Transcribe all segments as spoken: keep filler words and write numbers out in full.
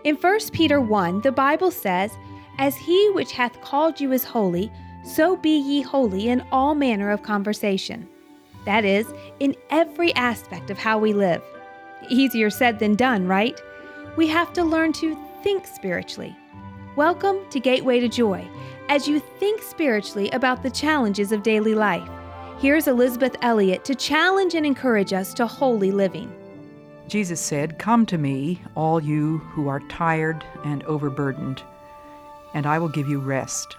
In First Peter one, the Bible says, "As he which hath called you is holy, so be ye holy in all manner of conversation." That is, in every aspect of how we live. Easier said than done, right? We have to learn to think spiritually. Welcome to Gateway to Joy, as you think spiritually about the challenges of daily life. Here's Elizabeth Elliot to challenge and encourage us to holy living. Jesus said, "Come to me, all you who are tired and overburdened, and I will give you rest.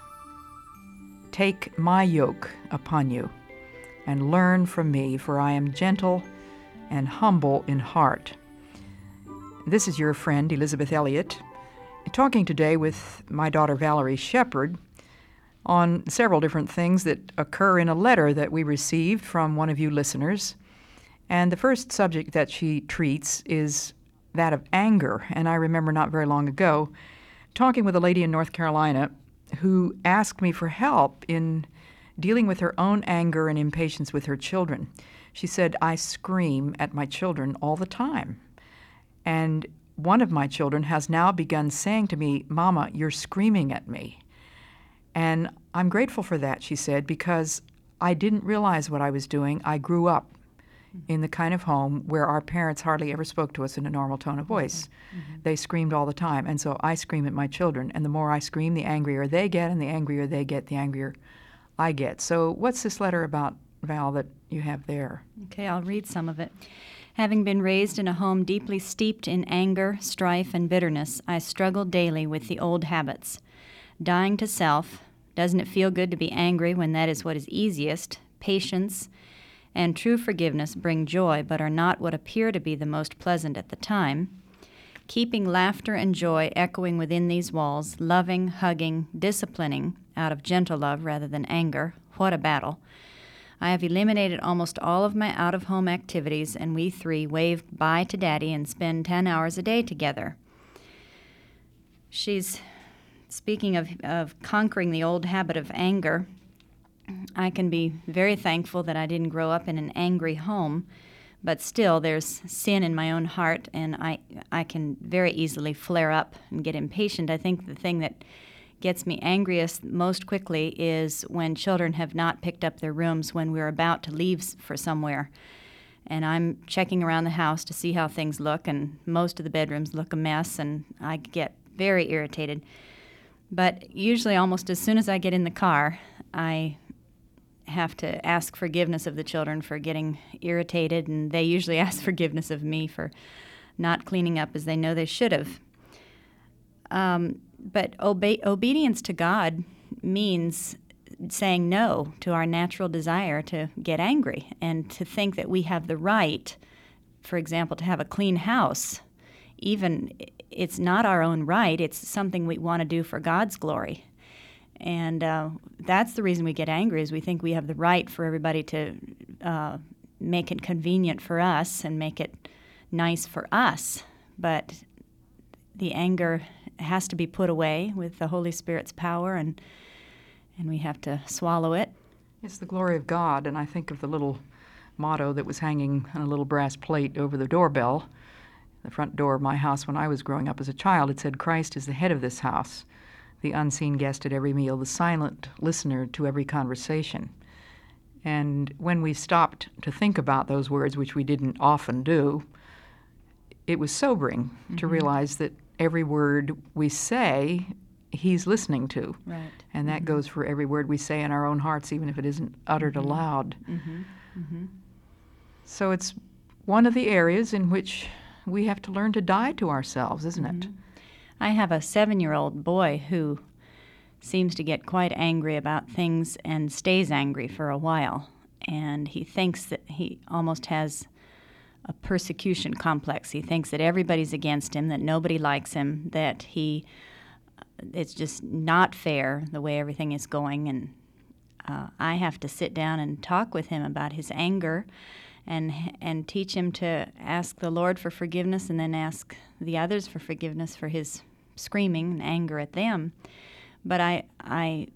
Take my yoke upon you and learn from me, for I am gentle and humble in heart." This is your friend, Elizabeth Elliot, talking today with my daughter, Valerie Shepard, on several different things that occur in a letter that we received from one of you listeners. And the first subject that she treats is that of anger. And I remember not very long ago talking with a lady in North Carolina who asked me for help in dealing with her own anger and impatience with her children. She said, "I scream at my children all the time. And one of my children has now begun saying to me, 'Mama, you're screaming at me.' And I'm grateful for that," she said, "because I didn't realize what I was doing. I grew up in the kind of home where our parents hardly ever spoke to us in a normal tone of voice. Mm-hmm. They screamed all the time, and so I scream at my children. And the more I scream, the angrier they get, and the angrier they get, the angrier I get." So what's this letter about, Val, that you have there? Okay, I'll read some of it. "Having been raised in a home deeply steeped in anger, strife, and bitterness, I struggle daily with the old habits. Dying to self, doesn't it feel good to be angry when that is what is easiest? Patience and true forgiveness bring joy, but are not what appear to be the most pleasant at the time. Keeping laughter and joy echoing within these walls, loving, hugging, disciplining out of gentle love rather than anger. What a battle. I have eliminated almost all of my out-of-home activities, and we three wave bye to Daddy and spend ten hours a day together." She's speaking of, of conquering the old habit of anger. I can be very thankful that I didn't grow up in an angry home, but still there's sin in my own heart, and I, I can very easily flare up and get impatient. I think the thing that gets me angriest most quickly is when children have not picked up their rooms when we're about to leave for somewhere. And I'm checking around the house to see how things look, and most of the bedrooms look a mess, and I get very irritated. But usually almost as soon as I get in the car, I have to ask forgiveness of the children for getting irritated, and they usually ask forgiveness of me for not cleaning up as they know they should have. Um, but obe- obedience to God means saying no to our natural desire to get angry and to think that we have the right, for example, to have a clean house. Even it's not our own right, it's something we want to do for God's glory. And uh, that's the reason we get angry, is we think we have the right for everybody to uh, make it convenient for us and make it nice for us. But the anger has to be put away with the Holy Spirit's power, and and we have to swallow it. It's the glory of God, and I think of the little motto that was hanging on a little brass plate over the doorbell, the front door of my house when I was growing up as a child. It said, "Christ is the head of this house, the unseen guest at every meal, the silent listener to every conversation." And when we stopped to think about those words, which we didn't often do, it was sobering mm-hmm. to realize that every word we say, He's listening to. Right. And that mm-hmm. goes for every word we say in our own hearts, even if it isn't uttered mm-hmm. aloud. Mm-hmm. Mm-hmm. So it's one of the areas in which we have to learn to die to ourselves, isn't mm-hmm. it? I have a seven-year-old boy who seems to get quite angry about things and stays angry for a while. And he thinks that he almost has a persecution complex. He thinks that everybody's against him, that nobody likes him, that he it's just not fair the way everything is going. And uh, I have to sit down and talk with him about his anger and and teach him to ask the Lord for forgiveness, and then ask the others for forgiveness for his screaming and anger at them. But I I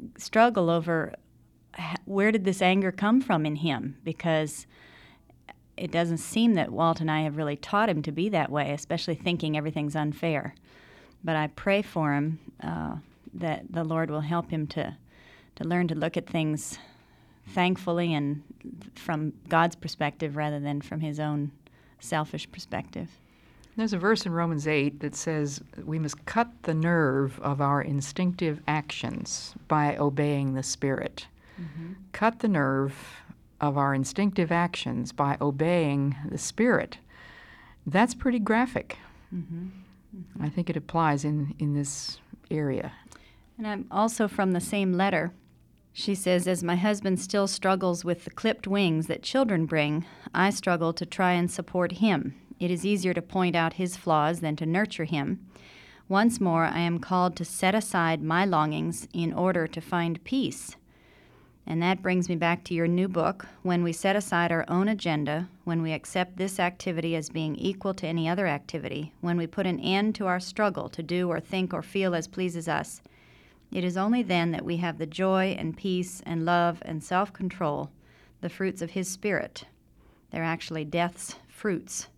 struggle over where did this anger come from in him, because it doesn't seem that Walt and I have really taught him to be that way, especially thinking everything's unfair. But I pray for him uh, that the Lord will help him to, to learn to look at things thankfully and from God's perspective rather than from his own selfish perspective. There's a verse in Romans eight that says we must cut the nerve of our instinctive actions by obeying the Spirit. Mm-hmm. Cut the nerve of our instinctive actions by obeying the Spirit. That's pretty graphic. Mm-hmm. Mm-hmm. I think it applies in, in this area. And I'm also from the same letter. She says, as my husband still struggles with the clipped wings that children bring, I struggle to try and support him. It is easier to point out his flaws than to nurture him. Once more, I am called to set aside my longings in order to find peace. And that brings me back to your new book. When we set aside our own agenda, when we accept this activity as being equal to any other activity, when we put an end to our struggle to do or think or feel as pleases us, it is only then that we have the joy and peace and love and self-control, the fruits of his Spirit. They're actually death's fruits.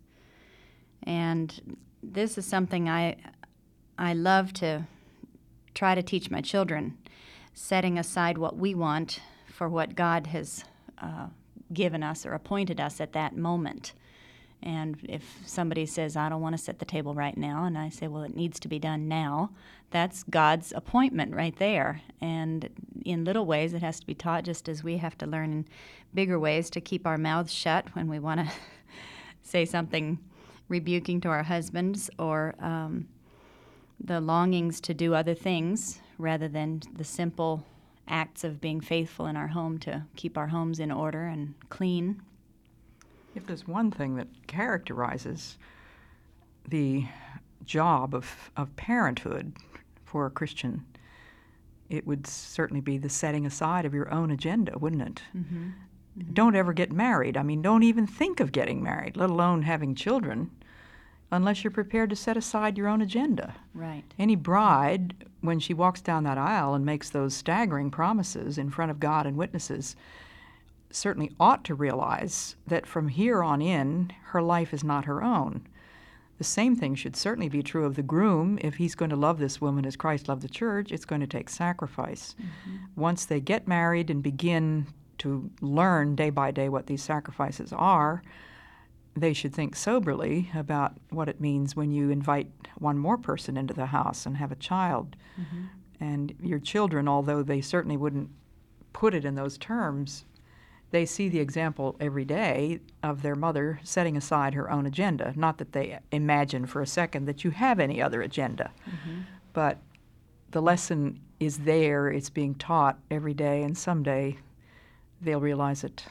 And this is something I I love to try to teach my children, setting aside what we want for what God has uh, given us or appointed us at that moment. And if somebody says, I don't want to set the table right now, and I say, well, it needs to be done now, that's God's appointment right there. And in little ways, it has to be taught just as we have to learn in bigger ways to keep our mouths shut when we want to say something rebuking to our husbands, or um, the longings to do other things rather than the simple acts of being faithful in our home to keep our homes in order and clean. If there's one thing that characterizes the job of, of parenthood for a Christian, it would certainly be the setting aside of your own agenda, wouldn't it? Mm-hmm. Mm-hmm. Don't ever get married. I mean, don't even think of getting married, let alone having children, unless you're prepared to set aside your own agenda. Right. Any bride, when she walks down that aisle and makes those staggering promises in front of God and witnesses, certainly ought to realize that from here on in, her life is not her own. The same thing should certainly be true of the groom. If he's going to love this woman as Christ loved the church, it's going to take sacrifice. Mm-hmm. Once they get married and begin to learn day by day what these sacrifices are, they should think soberly about what it means when you invite one more person into the house and have a child. Mm-hmm. And your children, although they certainly wouldn't put it in those terms, they see the example every day of their mother setting aside her own agenda. Not that they imagine for a second that you have any other agenda, mm-hmm. but the lesson is there, it's being taught every day, and someday they'll realize it.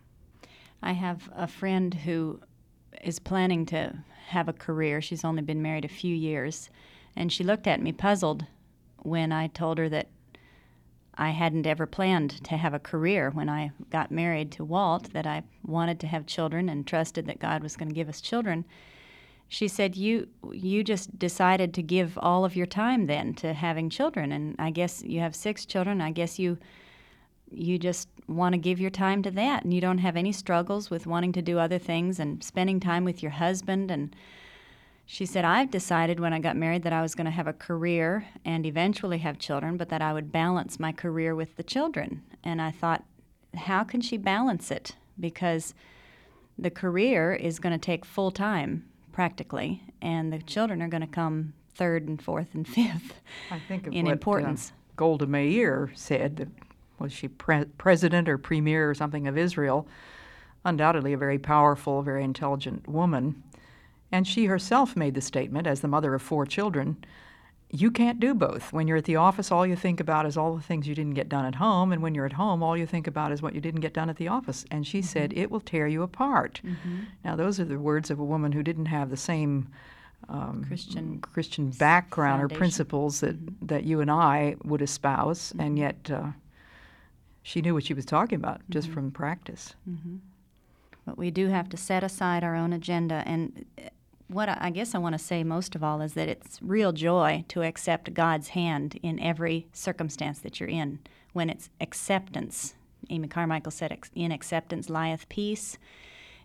I have a friend who is planning to have a career. She's only been married a few years, and she looked at me puzzled when I told her that I hadn't ever planned to have a career when I got married to Walt, that I wanted to have children and trusted that God was going to give us children. She said, you you just decided to give all of your time then to having children, and I guess you have six children. I guess you you just want to give your time to that, and you don't have any struggles with wanting to do other things and spending time with your husband. And she said, I've decided when I got married that I was going to have a career and eventually have children, but that I would balance my career with the children. And I thought, how can she balance it? Because the career is going to take full time, practically, and the children are going to come third and fourth and fifth I think of in what, importance. Uh, Golda Meir said, that was she pre- president or premier or something of Israel, undoubtedly a very powerful, very intelligent woman. And she herself made the statement, as the mother of four children, you can't do both. When you're at the office, all you think about is all the things you didn't get done at home, and when you're at home, all you think about is what you didn't get done at the office. And she mm-hmm. said, it will tear you apart. Mm-hmm. Now, those are the words of a woman who didn't have the same um, Christian Christian background foundation. or principles that, mm-hmm. that you and I would espouse, mm-hmm. and yet uh, she knew what she was talking about just mm-hmm. from practice. Mm-hmm. But we do have to set aside our own agenda, and what I guess I want to say most of all is that it's real joy to accept God's hand in every circumstance that you're in. When it's acceptance, Amy Carmichael said, in acceptance lieth peace.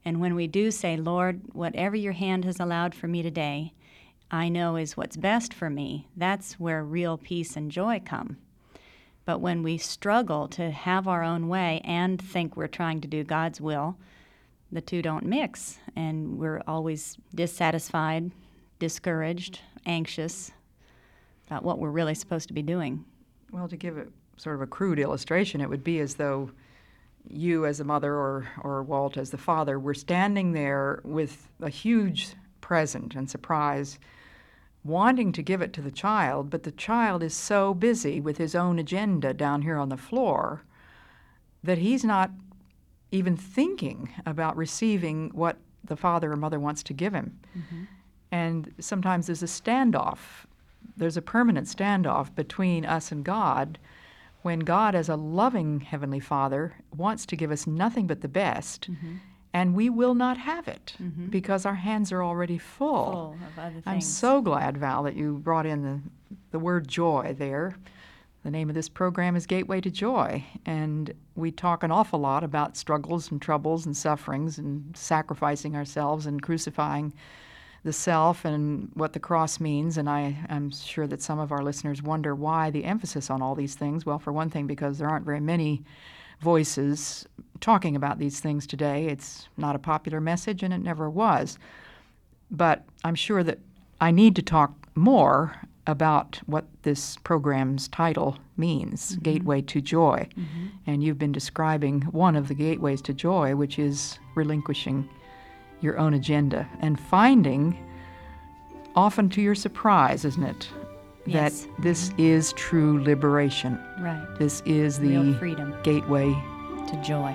And when we do say, Lord, whatever your hand has allowed for me today, I know is what's best for me, that's where real peace and joy come. But when we struggle to have our own way and think we're trying to do God's will, the two don't mix, and we're always dissatisfied, discouraged, anxious about what we're really supposed to be doing. Well, to give it sort of a crude illustration, it would be as though you as a mother or, or Walt as the father were standing there with a huge present and surprise, wanting to give it to the child, but the child is so busy with his own agenda down here on the floor that he's not even thinking about receiving what the father or mother wants to give him. Mm-hmm. And sometimes there's a standoff. There's a permanent standoff between us and God when God, as a loving Heavenly Father, wants to give us nothing but the best, mm-hmm. and we will not have it mm-hmm. because our hands are already full. Full of other things. I'm so glad, Val, that you brought in the, the word joy there. The name of this program is Gateway to Joy, and we talk an awful lot about struggles and troubles and sufferings and sacrificing ourselves and crucifying the self and what the cross means, and I am sure that some of our listeners wonder why the emphasis on all these things. Well, for one thing, because there aren't very many voices talking about these things today. It's not a popular message, and it never was. But I'm sure that I need to talk more about what this program's title means, mm-hmm. Gateway to Joy. Mm-hmm. And you've been describing one of the gateways to joy, which is relinquishing your own agenda and finding, often to your surprise, isn't it, yes. that this mm-hmm. is true liberation. Right. This is the real freedom. Gateway to joy.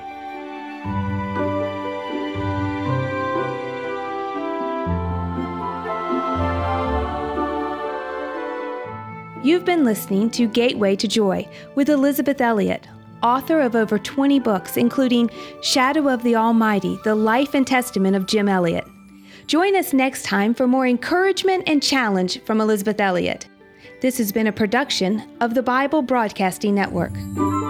You've been listening to Gateway to Joy with Elisabeth Elliot, author of over twenty books, including Shadow of the Almighty, The Life and Testament of Jim Elliot. Join us next time for more encouragement and challenge from Elisabeth Elliot. This has been a production of the Bible Broadcasting Network.